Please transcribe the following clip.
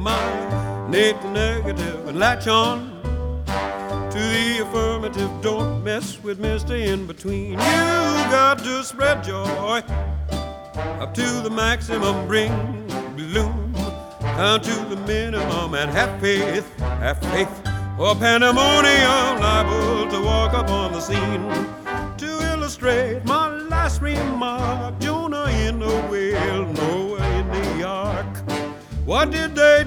eliminate the negative and latch on to the affirmative. Don't mess with Mr. In Between. You got to spread joy up to the maximum, bring bloom down to the minimum, and have faith, or pandemonium liable to walk up on the scene. To illustrate my last remark, Jonah in the whale, Noah in the ark. What did they